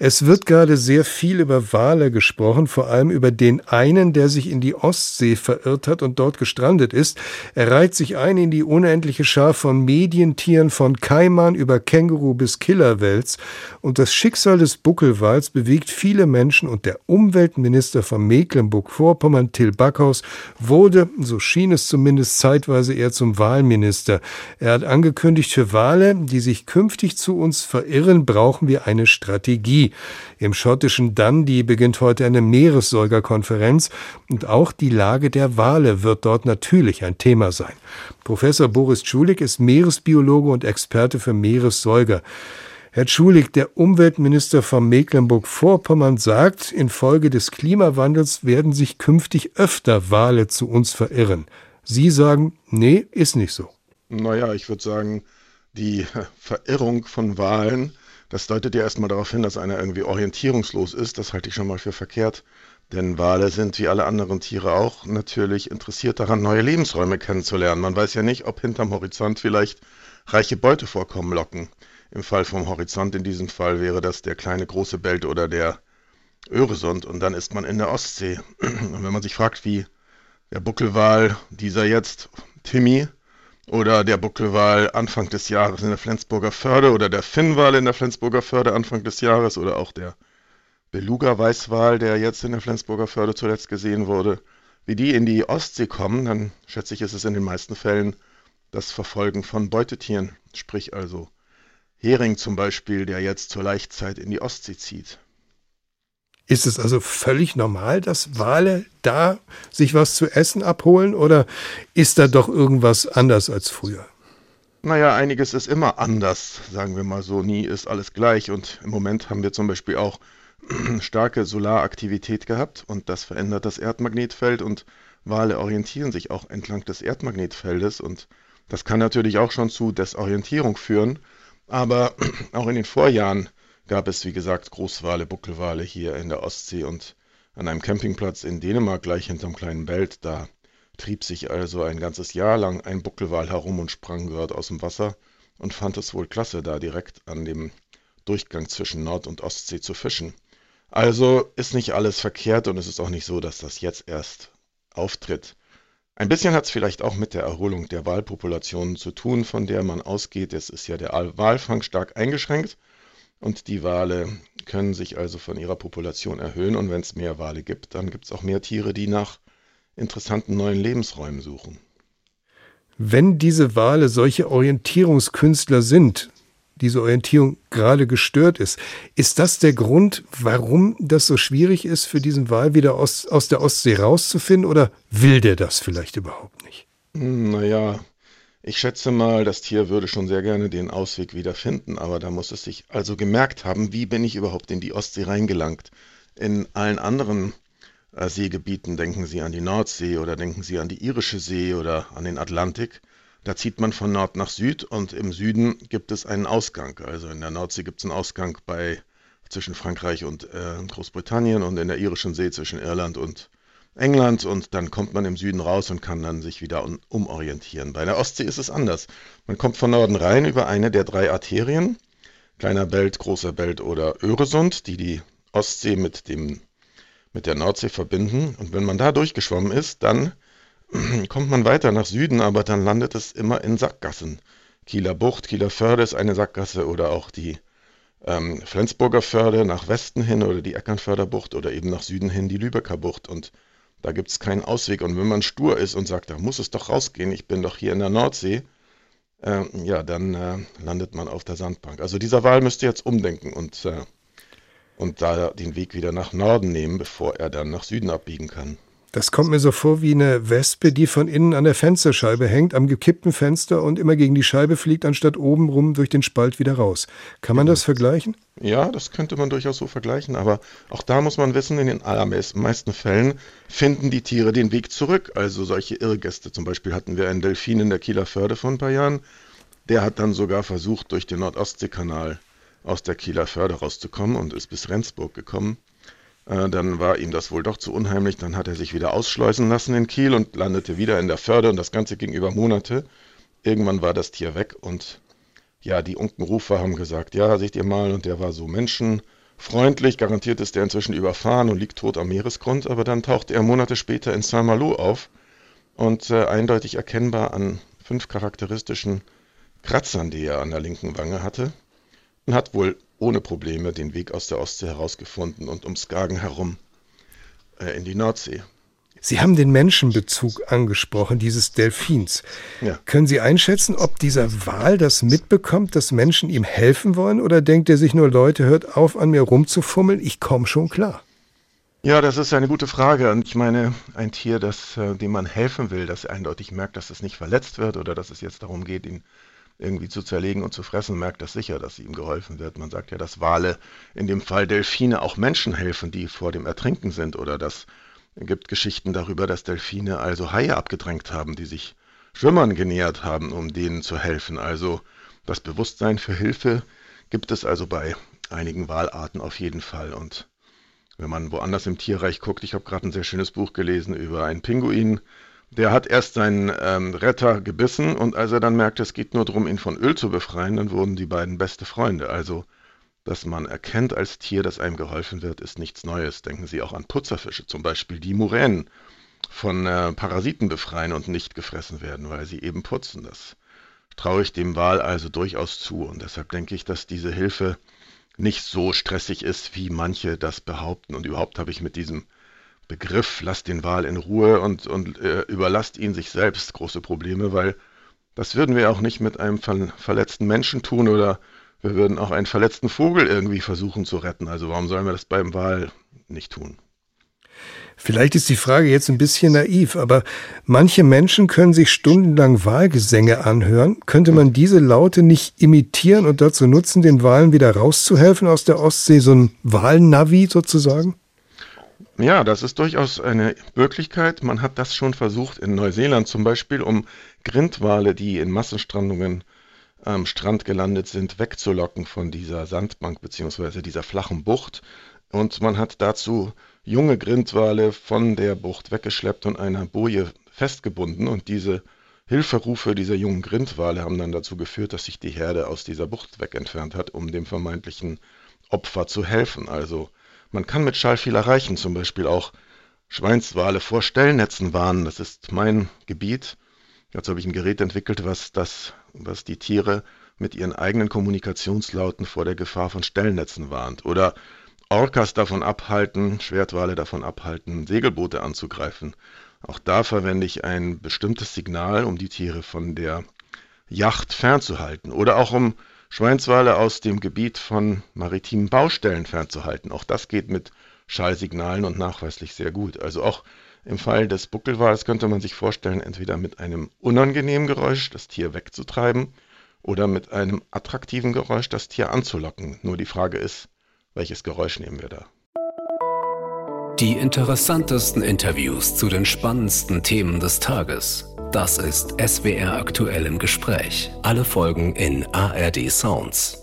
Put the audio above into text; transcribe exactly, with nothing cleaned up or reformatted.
Es wird gerade sehr viel über Wale gesprochen, vor allem über den einen, der sich in die Ostsee verirrt hat und dort gestrandet ist. Er reiht sich ein in die unendliche Schar von Medientieren, von Kaiman über Känguru bis Killerwels. Und das Schicksal des Buckelwals bewegt viele Menschen, und der Umweltminister von Mecklenburg-Vorpommern, Till Backhaus, wurde, so schien es zumindest zeitweise, eher zum Walminister. Er hat angekündigt, für Wale, die sich künftig zu uns verirren, brauchen wir eine Strategie. Im schottischen Dundee beginnt heute eine Meeressäugerkonferenz, und auch die Lage der Wale wird dort natürlich ein Thema sein. Professor Boris Tschulik ist Meeresbiologe und Experte für Meeressäuger. Herr Tschulik, der Umweltminister von Mecklenburg-Vorpommern sagt, infolge des Klimawandels werden sich künftig öfter Wale zu uns verirren. Sie sagen, nee, ist nicht so. Naja, ich würde sagen, die Verirrung von Walen, das deutet ja erstmal darauf hin, dass einer irgendwie orientierungslos ist. Das halte ich schon mal für verkehrt. Denn Wale sind wie alle anderen Tiere auch natürlich interessiert daran, neue Lebensräume kennenzulernen. Man weiß ja nicht, ob hinterm Horizont vielleicht reiche Beutevorkommen locken. Im Fall vom Horizont in diesem Fall wäre das der kleine große Belt oder der Öresund, und dann ist man in der Ostsee. Und wenn man sich fragt, wie der Buckelwal, dieser jetzt, Timmy, oder der Buckelwal Anfang des Jahres in der Flensburger Förde oder der Finnwal in der Flensburger Förde Anfang des Jahres oder auch der Beluga-Weißwal, der jetzt in der Flensburger Förde zuletzt gesehen wurde, wie die in die Ostsee kommen, dann schätze ich, ist es in den meisten Fällen das Verfolgen von Beutetieren, sprich also Hering zum Beispiel, der jetzt zur Laichzeit in die Ostsee zieht. Ist es also völlig normal, dass Wale da sich was zu essen abholen, oder ist da doch irgendwas anders als früher? Naja, einiges ist immer anders, sagen wir mal so. Nie ist alles gleich, und im Moment haben wir zum Beispiel auch starke Solaraktivität gehabt, und das verändert das Erdmagnetfeld, und Wale orientieren sich auch entlang des Erdmagnetfeldes, und das kann natürlich auch schon zu Desorientierung führen, aber auch in den Vorjahren gab es, wie gesagt, Großwale, Buckelwale hier in der Ostsee, und an einem Campingplatz in Dänemark, gleich hinterm kleinen Belt, da trieb sich also ein ganzes Jahr lang ein Buckelwal herum und sprang dort aus dem Wasser und fand es wohl klasse, da direkt an dem Durchgang zwischen Nord- und Ostsee zu fischen. Also ist nicht alles verkehrt, und es ist auch nicht so, dass das jetzt erst auftritt. Ein bisschen hat es vielleicht auch mit der Erholung der Walpopulationen zu tun, von der man ausgeht. Es ist ja der Walfang stark eingeschränkt, und die Wale können sich also von ihrer Population erhöhen, und wenn es mehr Wale gibt, dann gibt es auch mehr Tiere, die nach interessanten neuen Lebensräumen suchen. Wenn diese Wale solche Orientierungskünstler sind, diese Orientierung gerade gestört ist, ist das der Grund, warum das so schwierig ist, für diesen Wal wieder aus, aus der Ostsee rauszufinden, oder will der das vielleicht überhaupt nicht? Naja, ich schätze mal, das Tier würde schon sehr gerne den Ausweg wieder finden, aber da muss es sich also gemerkt haben, wie bin ich überhaupt in die Ostsee reingelangt. In allen anderen äh, Seegebieten, denken Sie an die Nordsee oder denken Sie an die Irische See oder an den Atlantik, da zieht man von Nord nach Süd, und im Süden gibt es einen Ausgang. Also in der Nordsee gibt es einen Ausgang bei, zwischen Frankreich und äh, Großbritannien, und in der Irischen See zwischen Irland und England, und dann kommt man im Süden raus und kann dann sich wieder un- umorientieren. Bei der Ostsee ist es anders. Man kommt von Norden rein über eine der drei Arterien, Kleiner Belt, Großer Belt oder Öresund, die die Ostsee mit dem, mit der Nordsee verbinden. Und wenn man da durchgeschwommen ist, dann kommt man weiter nach Süden, aber dann landet es immer in Sackgassen. Kieler Bucht, Kieler Förde ist eine Sackgasse, oder auch die ähm, Flensburger Förde nach Westen hin oder die Eckernförder Bucht oder eben nach Süden hin die Lübecker Bucht, und da gibt es keinen Ausweg. Und wenn man stur ist und sagt, da muss es doch rausgehen, ich bin doch hier in der Nordsee, äh, ja, dann äh, landet man auf der Sandbank. Also dieser Wal müsste jetzt umdenken und, äh, und da den Weg wieder nach Norden nehmen, bevor er dann nach Süden abbiegen kann. Das kommt mir so vor wie eine Wespe, die von innen an der Fensterscheibe hängt, am gekippten Fenster, und immer gegen die Scheibe fliegt, anstatt oben rum durch den Spalt wieder raus. Kann man das vergleichen? Ja, das könnte man durchaus so vergleichen, aber auch da muss man wissen, in den allermeisten Fällen finden die Tiere den Weg zurück. Also solche Irrgäste, zum Beispiel hatten wir einen Delfin in der Kieler Förde vor ein paar Jahren, der hat dann sogar versucht, durch den Nordostseekanal aus der Kieler Förde rauszukommen und ist bis Rendsburg gekommen. Dann war ihm das wohl doch zu unheimlich, dann hat er sich wieder ausschleusen lassen in Kiel und landete wieder in der Förde, und das Ganze ging über Monate. Irgendwann war das Tier weg, und ja, die Unkenrufer haben gesagt, ja, seht ihr mal, und der war so menschenfreundlich freundlich, garantiert ist er inzwischen überfahren und liegt tot am Meeresgrund, aber dann taucht er Monate später in Saint-Malo auf und äh, eindeutig erkennbar an fünf charakteristischen Kratzern, die er an der linken Wange hatte, und hat wohl ohne Probleme den Weg aus der Ostsee herausgefunden und um Skagen herum äh, in die Nordsee. Sie haben den Menschenbezug angesprochen, dieses Delfins. Ja. Können Sie einschätzen, ob dieser Wal das mitbekommt, dass Menschen ihm helfen wollen? Oder denkt er sich nur, Leute, hört auf, an mir rumzufummeln, ich komme schon klar? Ja, das ist eine gute Frage. Und ich meine, ein Tier, das, äh, dem man helfen will, das eindeutig merkt, dass es nicht verletzt wird oder dass es jetzt darum geht, ihn irgendwie zu zerlegen und zu fressen, merkt das sicher, dass ihm geholfen wird. Man sagt ja, dass Wale, in dem Fall Delfine, auch Menschen helfen, die vor dem Ertrinken sind, oder dass es gibt Geschichten darüber, dass Delfine also Haie abgedrängt haben, die sich Schwimmern genähert haben, um denen zu helfen. Also das Bewusstsein für Hilfe gibt es also bei einigen Walarten auf jeden Fall. Und wenn man woanders im Tierreich guckt, ich habe gerade ein sehr schönes Buch gelesen über einen Pinguin, der hat erst seinen ähm, Retter gebissen und als er dann merkte, es geht nur darum, ihn von Öl zu befreien, dann wurden die beiden beste Freunde. Also dass man erkennt als Tier, dass einem geholfen wird, ist nichts Neues. Denken Sie auch an Putzerfische zum Beispiel, die Muränen von äh, Parasiten befreien und nicht gefressen werden, weil sie eben putzen. Das traue ich dem Wal also durchaus zu. Und deshalb denke ich, dass diese Hilfe nicht so stressig ist, wie manche das behaupten. Und überhaupt habe ich mit diesem Begriff, lasst den Wal in Ruhe und, und äh, überlasst ihn sich selbst, große Probleme, weil das würden wir auch nicht mit einem ver- verletzten Menschen tun oder wir würden auch einen verletzten Vogel irgendwie versuchen zu retten. Also warum sollen wir das beim Wal nicht tun? Vielleicht ist die Frage jetzt ein bisschen naiv, aber manche Menschen können sich stundenlang Walgesänge anhören. Könnte man diese Laute nicht imitieren und dazu nutzen, den Walen wieder rauszuhelfen aus der Ostsee, so ein Walnavi sozusagen? Ja, das ist durchaus eine Möglichkeit. Man hat das schon versucht in Neuseeland zum Beispiel, um Grindwale, die in Massenstrandungen am Strand gelandet sind, wegzulocken von dieser Sandbank bzw. dieser flachen Bucht. Und man hat dazu junge Grindwale von der Bucht weggeschleppt und einer Boje festgebunden. Und diese Hilferufe dieser jungen Grindwale haben dann dazu geführt, dass sich die Herde aus dieser Bucht wegentfernt hat, um dem vermeintlichen Opfer zu helfen. Also man kann mit Schall viel erreichen, zum Beispiel auch Schweinswale vor Stellnetzen warnen. Das ist mein Gebiet. Dazu habe ich ein Gerät entwickelt, was, das, was die Tiere mit ihren eigenen Kommunikationslauten vor der Gefahr von Stellnetzen warnt. Oder Orcas davon abhalten, Schwertwale davon abhalten, Segelboote anzugreifen. Auch da verwende ich ein bestimmtes Signal, um die Tiere von der Yacht fernzuhalten. Oder auch um Schweinswale aus dem Gebiet von maritimen Baustellen fernzuhalten. Auch das geht mit Schallsignalen und nachweislich sehr gut. Also auch im Fall des Buckelwals könnte man sich vorstellen, entweder mit einem unangenehmen Geräusch das Tier wegzutreiben oder mit einem attraktiven Geräusch das Tier anzulocken. Nur die Frage ist, welches Geräusch nehmen wir da? Die interessantesten Interviews zu den spannendsten Themen des Tages. Das ist S W R aktuell im Gespräch. Alle Folgen in A R D Sounds.